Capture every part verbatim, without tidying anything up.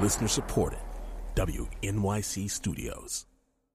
Listener supported. W N Y C Studios.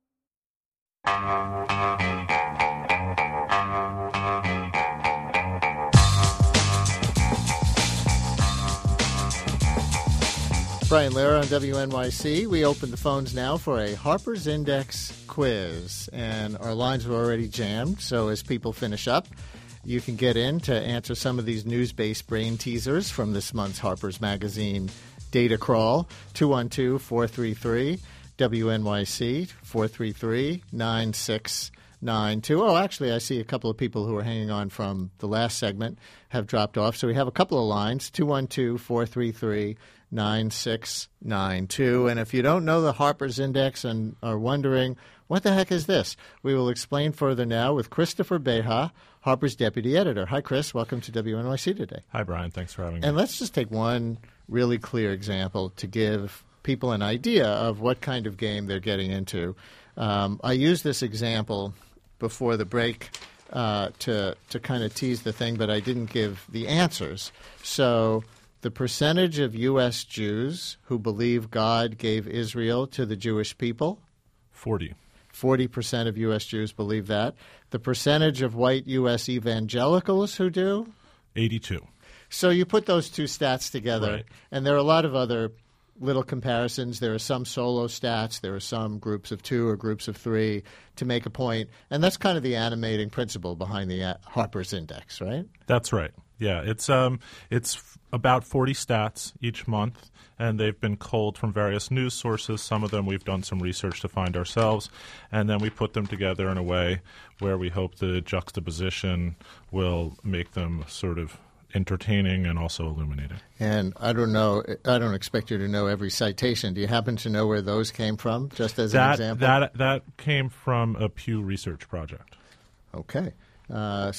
Brian Lehrer on W N Y C. We open the phones now for a Harper's Index quiz, and our lines are already jammed, so as people finish up, you can get in to answer some of these news-based brain teasers from this month's Harper's Magazine Data Crawl. two one two, four three three, W N Y C, four three three, nine six nine two. Oh, actually, I see a couple of people who are hanging on from the last segment have dropped off, so we have a couple of lines, two one two, four three three, nine six nine two. And if you don't know the Harper's Index and are wondering, what the heck is this? We will explain further now with Christopher Beha, Harper's deputy editor. Hi, Chris. Welcome to W N Y C today. Hi, Brian. Thanks for having me. And let's just take one really clear example to give people an idea of what kind of game they're getting into. Um, I used this example before the break uh, to to kind of tease the thing, but I didn't give the answers. So the percentage of U S Jews who believe God gave Israel to the Jewish people? forty. forty percent of U S Jews believe that. The percentage of white U S evangelicals who do? eighty-two. So you put those two stats together, Right. and there are a lot of other little comparisons. There are some solo stats. There are some groups of two or groups of three to make a point. And that's kind of the animating principle behind the uh, Harper's Index, right? That's right. Yeah, it's um, it's f- about forty stats each month, and they've been culled from various news sources. Some of them we've done some research to find ourselves, and then we put them together in a way where we hope the juxtaposition will make them sort of entertaining and also illuminating. And I don't know, I don't expect you to know every citation. Do you happen to know where those came from, just as that, an example? That, that came from a Pew Research project. Okay. Uh,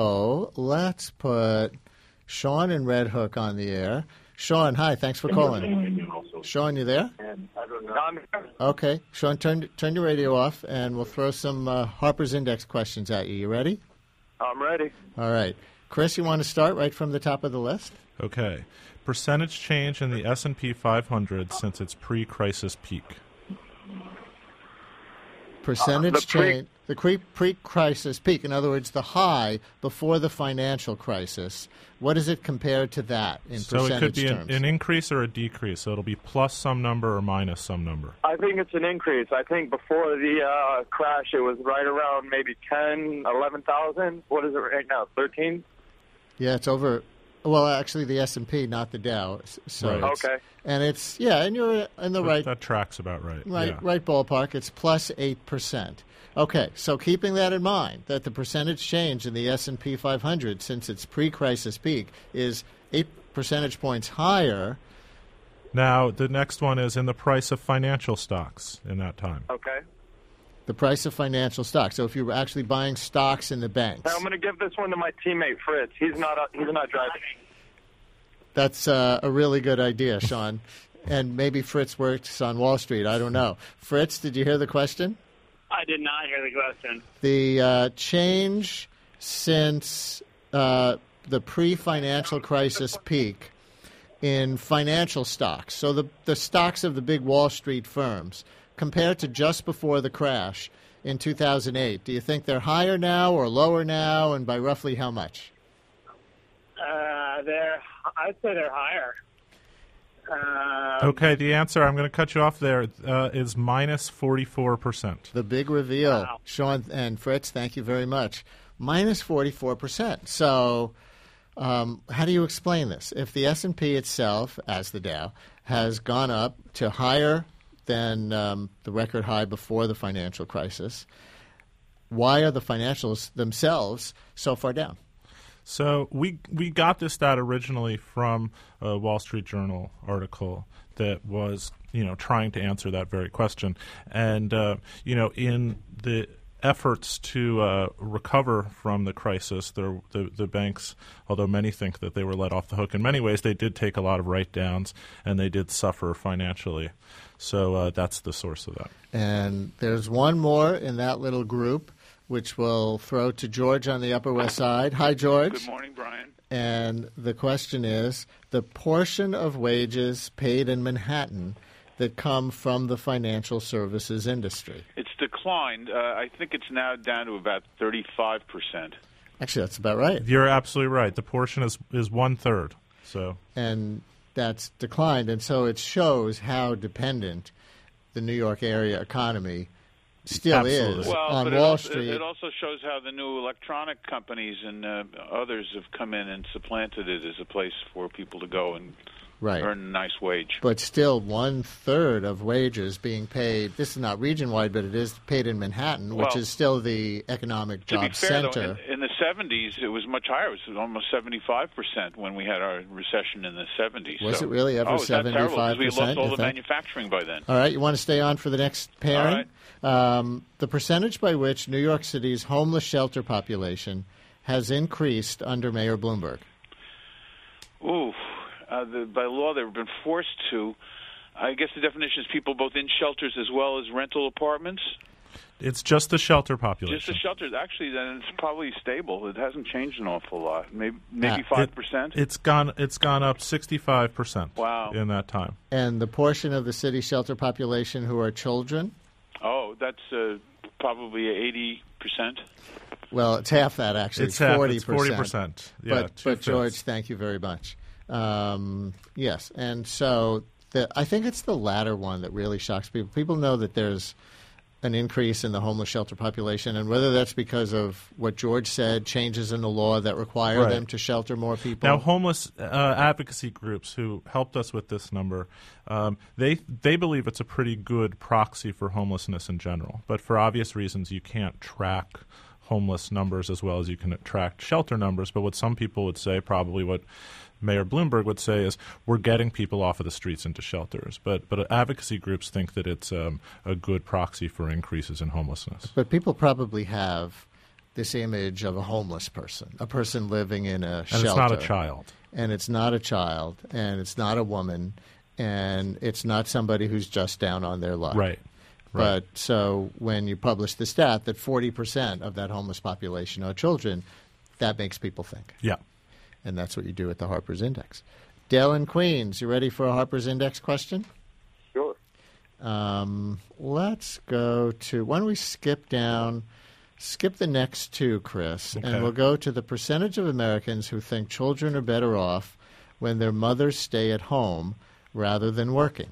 so let's put Sean and Red Hook on the air. Sean, hi. Thanks for calling. Sean, you there? Okay. Sean, turn turn your radio off, and we'll throw some uh, Harper's Index questions at you. You ready? I'm ready. All right. Chris, you want to start right from the top of the list? Okay. Percentage change in the S and P five hundred since its pre-crisis peak. Percentage Uh, the pre- change, the pre- pre-crisis peak, in other words, the high before the financial crisis. What is it compared to that in So it percentage could be an, terms? an increase or a decrease. So it'll be plus some number or minus some number. I think it's an increase. I think before the uh, crash, it was right around maybe ten, eleven thousand. What is it right now, thirteen? Yeah, it's over. Well, actually, the S and P, not the Dow. So Right. it's- Okay. And it's, yeah, and you're in the That- right That tracks about right. right, yeah. right ballpark. It's plus eight percent. Okay, so keeping that in mind, that the percentage change in the S and P five hundred since its pre-crisis peak is eight percentage points higher. Now, the next one is in the price of financial stocks in that time. Okay. The price of financial stocks. So if you were actually buying stocks in the banks, Now, I'm going to give this one to my teammate Fritz. He's not. Uh, he's not driving. that's uh, a really good idea, Sean. And maybe Fritz works on Wall Street. I don't know. Fritz, did you hear the question? I did not hear the question. The uh, change since uh, the pre-financial crisis peak in financial stocks, so the, the stocks of the big Wall Street firms, compared to just before the crash in two thousand eight, do you think they're higher now or lower now, and by roughly how much? Uh, they're, I'd say they're higher. Um, Okay, the answer, I'm going to cut you off there, uh, is minus forty-four percent. The big reveal. Wow. Sean and Fritz, thank you very much. Minus forty-four percent. So um, how do you explain this? If the S and P itself, as the Dow, has gone up to higher than um, the record high before the financial crisis, why are the financials themselves so far down? So we we got this stat originally from a Wall Street Journal article that was, you know, trying to answer that very question. And, uh, you know, in the efforts to uh, recover from the crisis, the, the the banks, although many think that they were let off the hook in many ways, they did take a lot of write-downs and they did suffer financially. So uh, that's the source of that. And there's one more in that little group, which we'll throw to George on the Upper West Side. Hi, George. Good morning, Brian. And the question is, the portion of wages paid in Manhattan that come from the financial services industry. It's declined. Uh, I think it's now down to about thirty-five percent. Actually, that's about right. You're absolutely right. The portion is, is one-third. So. And that's declined. And so it shows how dependent the New York area economy still Absolutely. is Well, on but Wall it also, Street. It also shows how the new electronic companies and uh, others have come in and supplanted it as a place for people to go and Right. earn a nice wage. But still, one-third of wages being paid, this is not region-wide, but it is paid in Manhattan, which Well, is still the economic To job be fair, though, center. in, in the seventies, it was much higher. It was almost seventy-five percent when we had our recession in the seventies. Was so, it really ever oh, is that terrible? seventy-five percent? Because we lost all you the think? manufacturing by then. All right, you want to stay on for the next pairing? All Um, the percentage by which New York City's homeless shelter population has increased under Mayor Bloomberg. Ooh, uh, the, by law they've been forced to. I guess the definition is people both in shelters as well as rental apartments. It's just the shelter population. Just the shelters. Actually, then it's probably stable. It hasn't changed an awful lot. Maybe maybe Ah, five percent. It's gone. It's gone up sixty-five percent. Wow. In that time. And the portion of the city shelter population who are children, Oh, that's uh, probably eighty percent. well, it's half that actually. It's half. forty It's percent. forty percent. Yeah, but, but two-fifths. George, thank you very much. Um, yes, and so the, I think it's the latter one that really shocks people. People know that there's an increase in the homeless shelter population, and whether that's because of what George said, changes in the law that require Right. them to shelter more people. Now, homeless uh, advocacy groups who helped us with this number, um, they they believe it's a pretty good proxy for homelessness in general. But for obvious reasons, you can't track homeless numbers as well as you can track shelter numbers. But what some people would say, probably what Mayor Bloomberg would say, is we're getting people off of the streets into shelters. But but advocacy groups think that it's um, a good proxy for increases in homelessness. But people probably have this image of a homeless person, a person living in a And shelter. it's not a child. And it's not a child, and it's not a woman, and it's not somebody who's just down on their luck. Right. Right. But so when you publish the stat that forty percent of that homeless population are children, that makes people think. Yeah. And that's what you do at the Harper's Index. Dale in Queens, you ready for a Harper's Index question? Sure. Um, let's go to, why don't we skip down, skip the next two, Chris, Okay. and we'll go to the percentage of Americans who think children are better off when their mothers stay at home rather than working.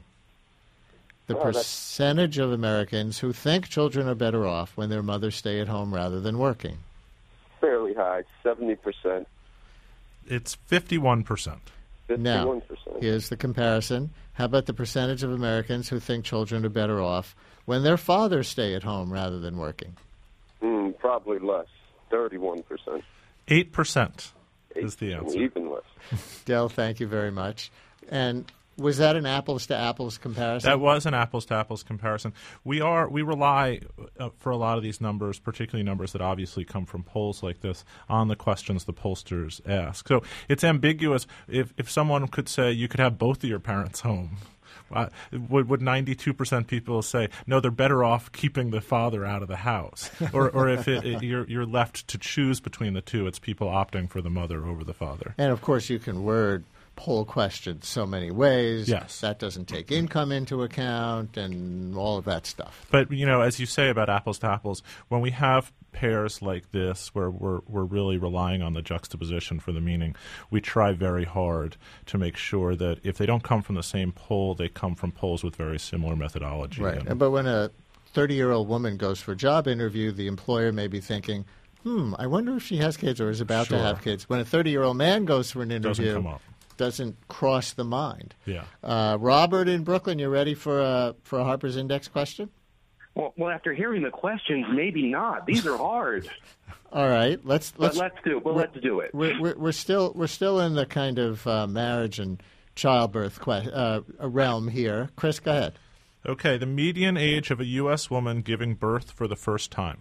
The Oh, that's- percentage of Americans who think children are better off when their mothers stay at home rather than working. Fairly high, seventy percent, It's fifty-one percent. Now, fifty-one percent. here's the comparison. How about the percentage of Americans who think children are better off when their fathers stay at home rather than working? Mm, probably less, thirty-one percent. eight percent is the answer. Even less. Dell, thank you very much. And was that an apples-to-apples comparison? That was an apples-to-apples comparison. We are we rely uh, for a lot of these numbers, particularly numbers that obviously come from polls like this, on the questions the pollsters ask. So it's ambiguous. If if someone could say you could have both of your parents home, uh, would would ninety-two percent people say no? They're better off keeping the father out of the house. Or or if it, it, you're you're left to choose between the two, it's people opting for the mother over the father. And, of course, you can word poll questions so many ways. Yes. That doesn't take income into account and all of that stuff. But, you know, as you say about apples to apples, when we have pairs like this where we're, we're really relying on the juxtaposition for the meaning, we try very hard to make sure that if they don't come from the same poll, they come from polls with very similar methodology. Right. And- But when a thirty-year-old woman goes for a job interview, the employer may be thinking, hmm, I wonder if she has kids or is about Sure. to have kids. When a thirty-year-old man goes for an Doesn't interview, come up. doesn't cross the mind. Yeah. Uh, Robert in Brooklyn, you ready for a, for a Harper's Index question? Well, well, after hearing the questions, maybe not. These are hard. All right, let's But let's let's do. But we're- let's do it. We're, we're, we're still we're still in the kind of uh, marriage and childbirth que- uh, realm here. Chris, go ahead. Okay, the median age of a U S woman giving birth for the first time.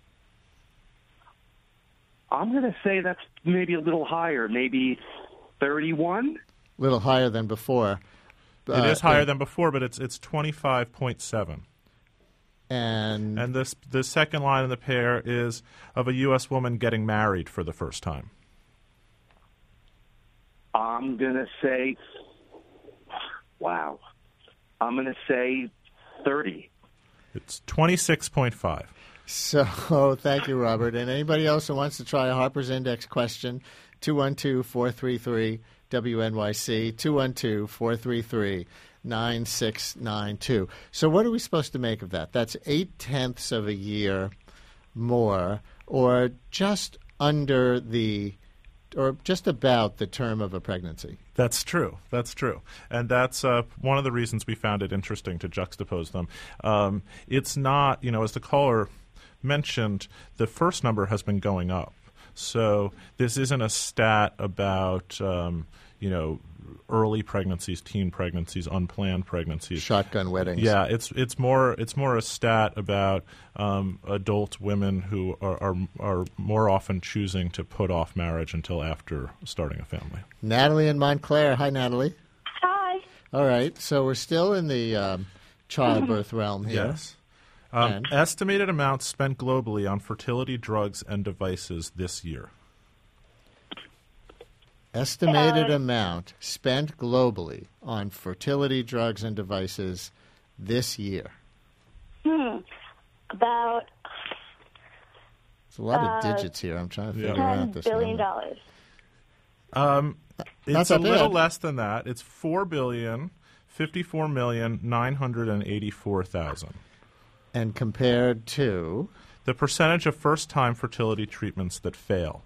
I'm going to say that's maybe a little higher, maybe thirty-one. A little higher than before. It Uh, is higher and, than before, but it's it's twenty-five point seven. and And this the second line in the pair is of a U S woman getting married for the first time. I'm going to say, wow, I'm going to say thirty. It's twenty-six point five. So thank you, Robert. And anybody else who wants to try a Harper's Index question, two one two, four three three, W N Y C, two one two, four three three, nine six nine two. So what are we supposed to make of that? That's eight-tenths of a year more, or just under the, or just about the term of a pregnancy. That's true. That's true. And that's uh, one of the reasons we found it interesting to juxtapose them. Um, it's not, you know, as the caller mentioned, the first number has been going up. So this isn't a stat about, um, you know, early pregnancies, teen pregnancies, unplanned pregnancies, shotgun weddings. Yeah, it's it's more it's more a stat about um, adult women who are, are are more often choosing to put off marriage until after starting a family. Natalie in Montclair. Hi, Natalie. Hi. All right, so we're still in the um, childbirth realm here. Yes. Um, estimated amounts spent globally on fertility drugs and devices this year. Estimated Uh, amount spent globally on fertility drugs and devices this year. Hmm. About It's a lot of Uh, digits here. I'm trying to Yeah. figure out ten this billion number. dollars. Um, Not it's that a little bad. less than that. It's four billion fifty-four million nine hundred and eighty-four thousand. And compared to The percentage of first-time fertility treatments that fail.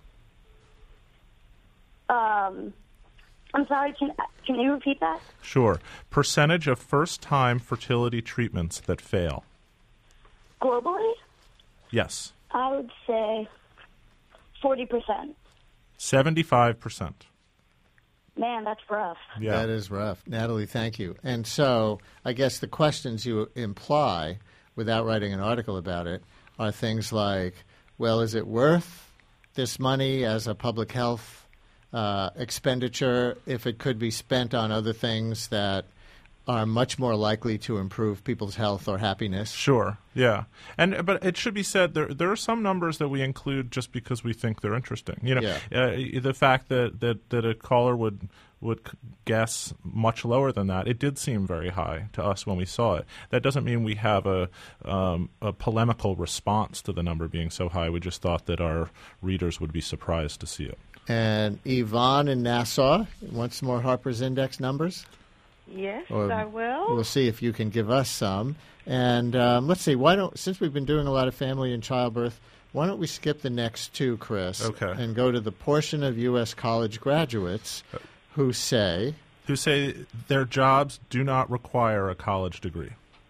Um, I'm sorry. Can can you repeat that? Sure. Percentage of first-time fertility treatments that fail. Globally, Yes. I would say forty percent. seventy-five percent. Man, that's rough. Yeah. That is rough. Natalie, thank you. And so I guess the questions you imply, without writing an article about it, are things like, well, is it worth this money as a public health uh, expenditure if it could be spent on other things that are much more likely to improve people's health or happiness? Sure. Yeah. And but it should be said there there are some numbers that we include just because we think they're interesting. You know, Yeah. uh, the fact that, that, that a caller would would guess much lower than that, it did seem very high to us when we saw it. That doesn't mean we have a um, a polemical response to the number being so high. We just thought that our readers would be surprised to see it. And Yvonne in Nassau wants more Harper's Index numbers? Yes, Or I will. We'll see if you can give us some. And um, let's see, why don't, since we've been doing a lot of family and childbirth, why don't we skip the next two, Chris, Okay. and go to the portion of U S college graduates who say, Who say their jobs do not require a college degree.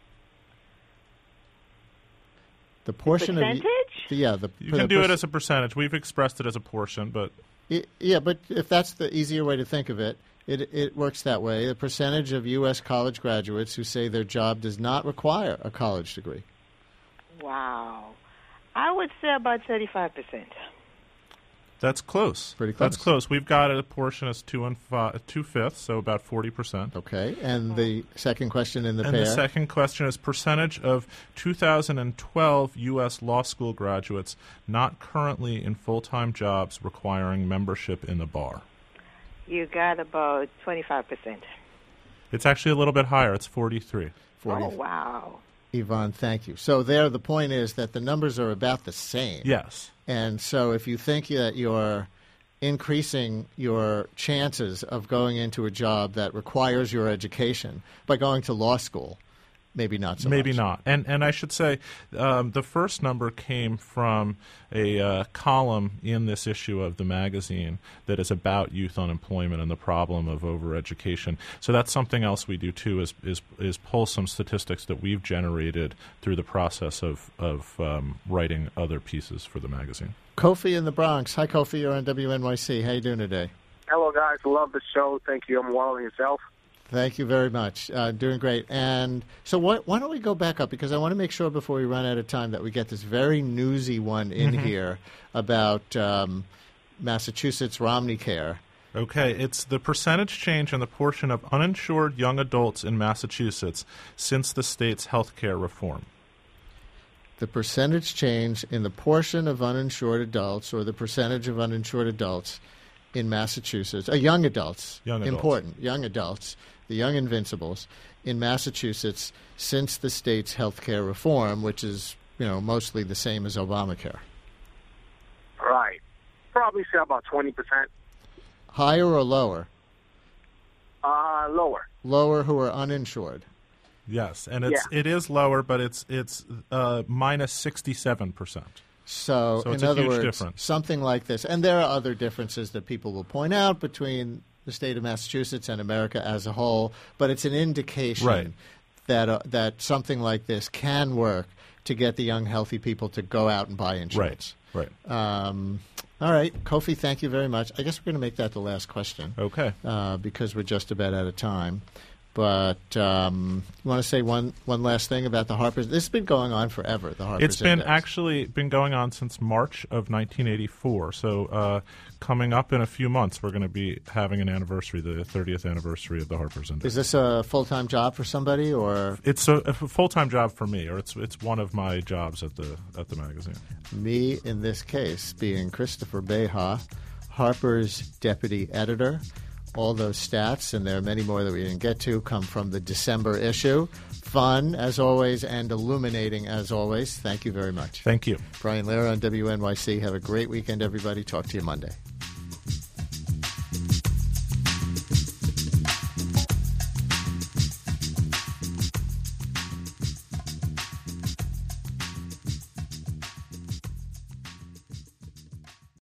the portion Percentage? of yeah, the You the can do it perc- as a percentage. We've expressed it as a portion, but I- yeah, but if that's the easier way to think of it, it it works that way. The percentage of U S college graduates who say their job does not require a college degree. Wow. I would say about thirty-five percent. that's close. Pretty That's close. close. We've got a portion as two and five, two fifths, so about forty percent. Okay, and the second question in the And pair. the second question is percentage of two thousand twelve U S law school graduates not currently in full-time jobs requiring membership in the bar. You got about twenty-five percent. It's actually a little bit higher. It's forty-three. forty. Oh, wow. Yvonne, thank you. So there, the point is that the numbers are about the same. Yes. And so if you think that you're increasing your chances of going into a job that requires your education by going to law school, maybe not so Maybe much. not. And and I should say um, the first number came from a uh, column in this issue of the magazine that is about youth unemployment and the problem of overeducation. So that's something else we do too is is, is pull some statistics that we've generated through the process of, of um, writing other pieces for the magazine. Kofi in the Bronx. Hi, Kofi. You're on W N Y C. How you doing today? Hello, guys. Love the show. Thank you. I'm well. And yourself? Thank you very much. Uh, doing great. And so what, why don't we go back up, because I want to make sure before we run out of time that we get this very newsy one in Mhm. here about um, Massachusetts Romney Care. Okay, it's the percentage change in the portion of uninsured young adults in Massachusetts since the state's health care reform. The percentage change in the portion of uninsured adults, or the percentage of uninsured adults in Massachusetts, uh, young adults, Young adults. important, young adults, the young invincibles in Massachusetts since the state's health care reform, which is, you know, mostly the same as Obamacare? Right. Probably say about twenty percent. Higher or lower? Uh, lower. Lower who are uninsured. Yes, and it's Yeah. it is lower, but it's it's uh, minus sixty-seven percent. So, So it's in a other huge words, difference. something like this. And there are other differences that people will point out between the state of Massachusetts and America as a whole, but it's an indication Right. that uh, that something like this can work to get the young, healthy people to go out and buy insurance. Right. Um, all right, Kofi, thank you very much. I guess we're going to make that the last question. Okay. Uh, because we're just about out of time. But um, you want to say one, one last thing about the Harper's? This has been going on forever, the Harper's It's been Index. actually been going on since March of nineteen eighty-four. So uh, coming up in a few months, we're going to be having an anniversary, the thirtieth anniversary of the Harper's Index. Is this a full-time job for somebody, or It's a, a full-time job for me, or it's it's one of my jobs at the at the magazine. me in this case being Christopher Beha, Harper's deputy editor? All those stats, and there are many more that we didn't get to, come from the December issue. Fun, as always, and illuminating, as always. Thank you very much. Thank you. Brian Lehrer on W N Y C. Have a great weekend, everybody. Talk to you Monday.